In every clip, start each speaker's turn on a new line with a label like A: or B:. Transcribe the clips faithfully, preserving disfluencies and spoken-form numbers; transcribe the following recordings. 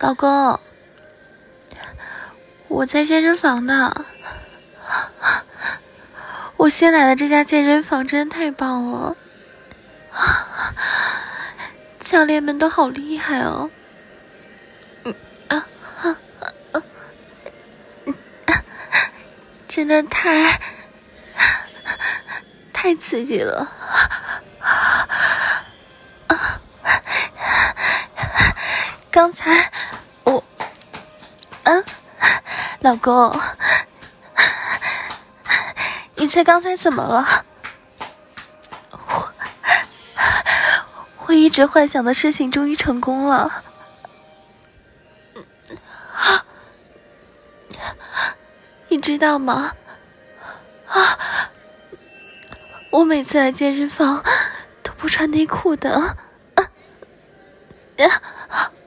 A: 老公，我在健身房呢。我新来的这家健身房真的太棒了，教练们都好厉害哦。嗯啊啊啊啊！真的太太刺激了。刚才我，嗯、啊，老公，你猜刚才怎么了？我我一直幻想的事情终于成功了。你知道吗？啊，我每次来健身房都不穿内裤的。啊啊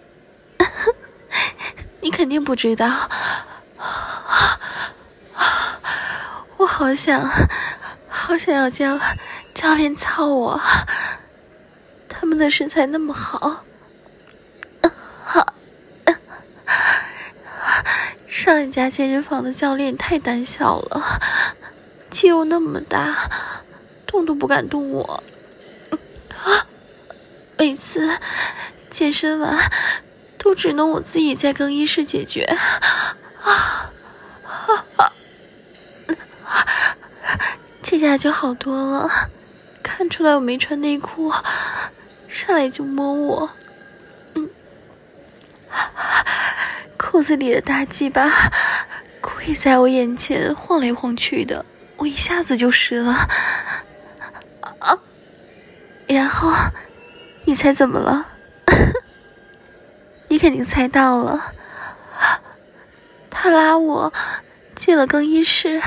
A: 你肯定不知道，我好想好想要教教练操我，他们的身材那么好。上一家健身房的教练太胆小了，肌肉那么大，动都不敢动我。每次健身完都只能我自己在更衣室解决。啊啊啊！这下就好多了，看出来我没穿内裤，上来就摸我。嗯，裤子里的大鸡巴故意在我眼前晃来晃去的，我一下子就湿了。啊！然后你猜怎么了？你肯定猜到了，他拉我进了更衣室，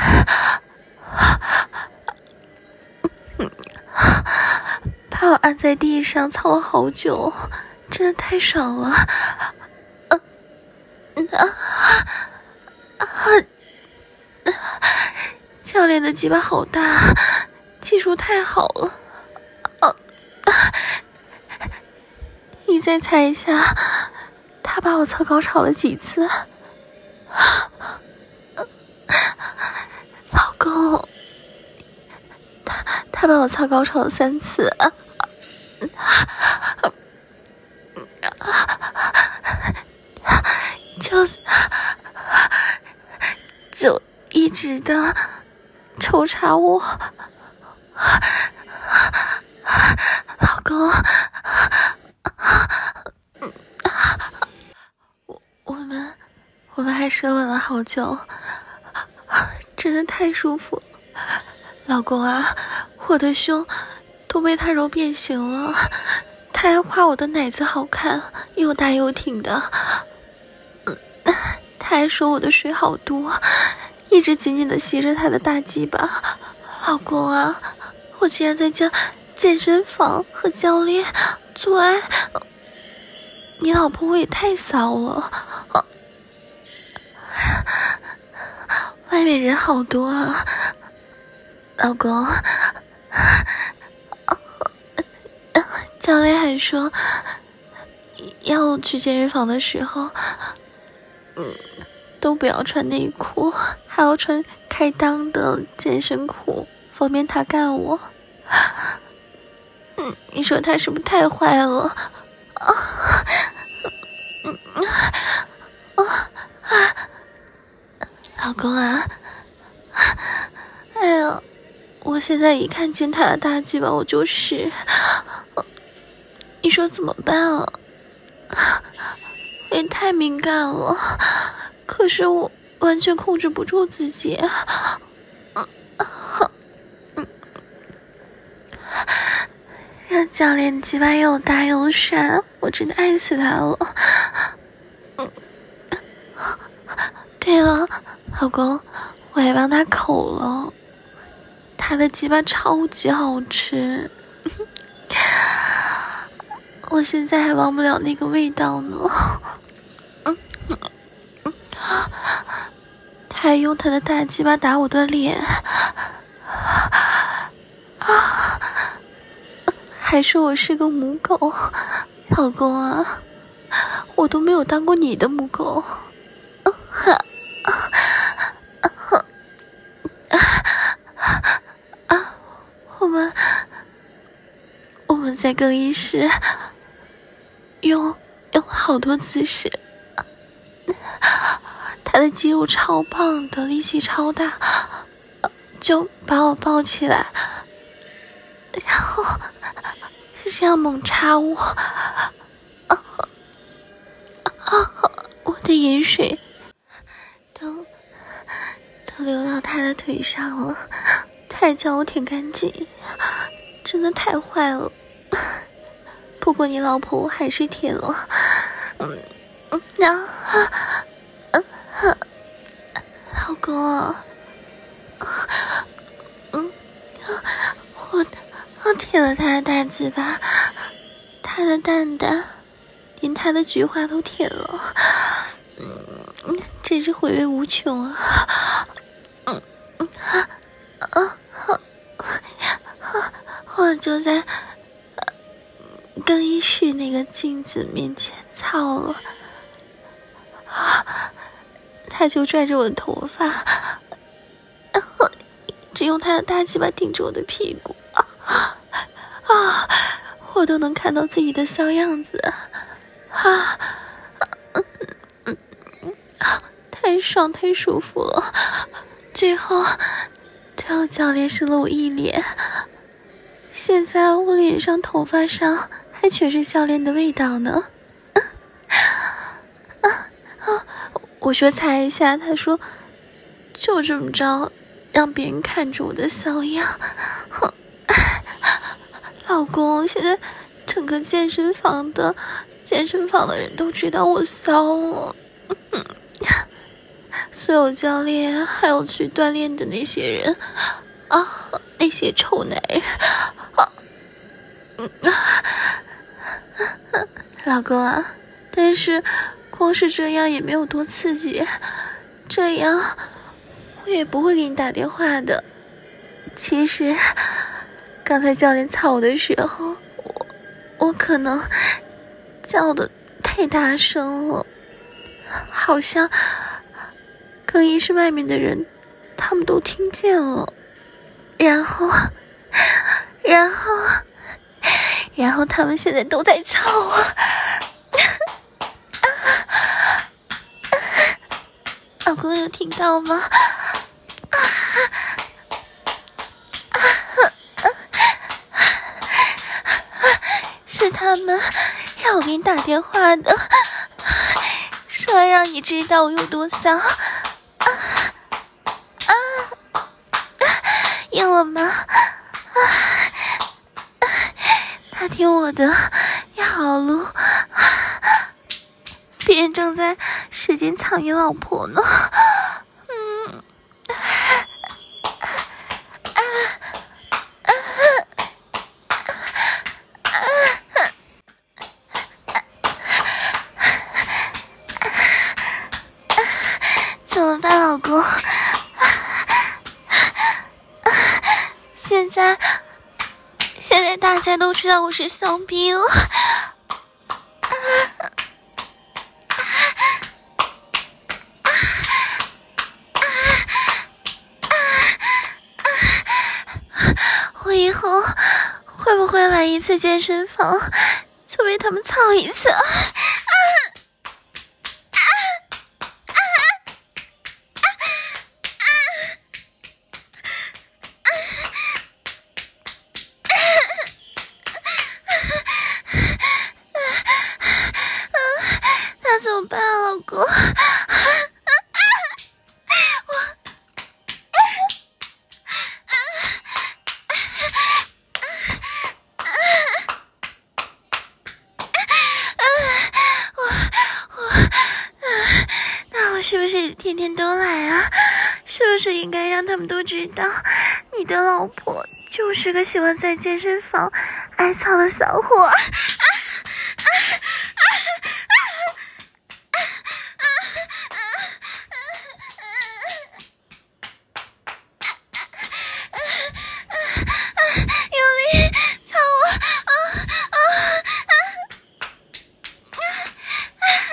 A: 把我按在地上操了好久，真的太爽了。啊啊啊！教练的鸡巴好大，技术太好了。啊啊！你再猜一下，他把我操高潮了几次？老公，他他把我操高潮了三次。就就一直的抽插我。老公，我我们我们还舌吻了好久，真的太舒服了。老公啊，我的胸都被他揉变形了，他还夸我的奶子好看，又大又挺的。他还说我的水好多，一直紧紧地吸着他的大鸡巴。老公啊，我竟然在这健身房和教练做爱，你老婆我也太骚了。外面人好多啊，老公。教练还说要我去健身房的时候，嗯，都不要穿内裤，还要穿开裆的健身裤，方便他干我。嗯，你说他是不是太坏了？啊，嗯啊啊！老公啊，哎呀，我现在一看见他的大鸡巴我就是，你说怎么办啊？我也太敏感了，可是我完全控制不住自己。嗯嗯，让教练鸡巴又大又帅，我真的爱死他了。嗯，对了，老公，我还帮他口了，他的鸡巴超级好吃。我现在还忘不了那个味道呢。嗯嗯，他还用他的大鸡巴打我的脸，啊，还说我是个母狗。老公啊， 我都没有当过你的母狗。啊，我们我们在更衣室用用好多姿势，他的肌肉超棒的，力气超大，就把我抱起来，然后是这样猛插我，啊啊！我的饮水都都流到他的腿上了，他还叫我舔干净，真的太坏了。不过你老婆我还是舔了，嗯嗯，那嗯嗯，老公啊，嗯，我我舔了他的大嘴巴，他的蛋蛋，连他的菊花都舔了，嗯，真是回味无穷啊！嗯嗯啊啊啊！我就在更衣室那个镜子面前操了，啊！他就拽着我的头发，然后一直用他的大鸡巴顶着我的屁股，啊啊！我都能看到自己的骚样子，啊！嗯嗯嗯，太爽太舒服了。最后，最后教练湿了我一脸，现在我脸上头发上还全是教练的味道呢。啊啊！我说擦一下，他说就这么着让别人看着我的骚样。哼，老公，现在整个健身房的健身房的人都知道我骚了。嗯，所有教练还有去锻炼的那些人啊，那些臭男人啊，嗯啊，老公啊，但是光是这样也没有多刺激，这样我也不会给你打电话的。其实刚才教练操我的时候，我我可能叫的太大声了，好像更衣室外面的人他们都听见了，然后然后然后他们现在都在操我。老公有听到吗？是他们让我给你打电话的，说要让你知道我有多骚。啊啊！硬了吗？啊！他听我的，要好撸。别人正在使劲操你老婆呢。嗯。啊啊啊啊！怎么办，老公？现在，现在大家都知道我是骚逼了。我以后会不会来一次健身房，就被他们操一次？啊那怎么办啊，老公？是不是天天都来啊？是不是应该让他们都知道，你的老婆就是个喜欢在健身房挨操的骚货？啊啊啊啊啊啊！用力操我！啊啊啊！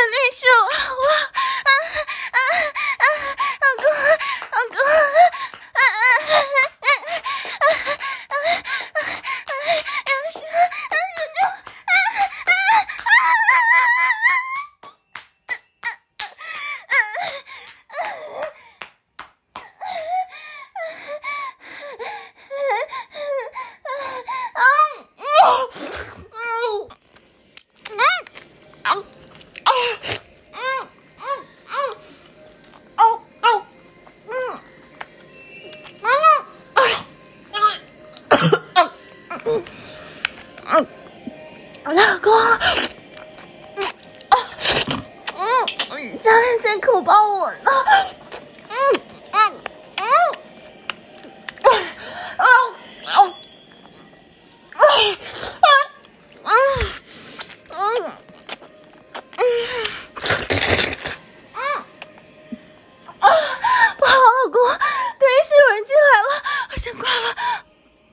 A: 内射我，啊啊啊！老公，老公，啊啊啊啊啊啊啊！杨生，杨生，啊啊啊老公，嗯嗯，教练在口爆我呢。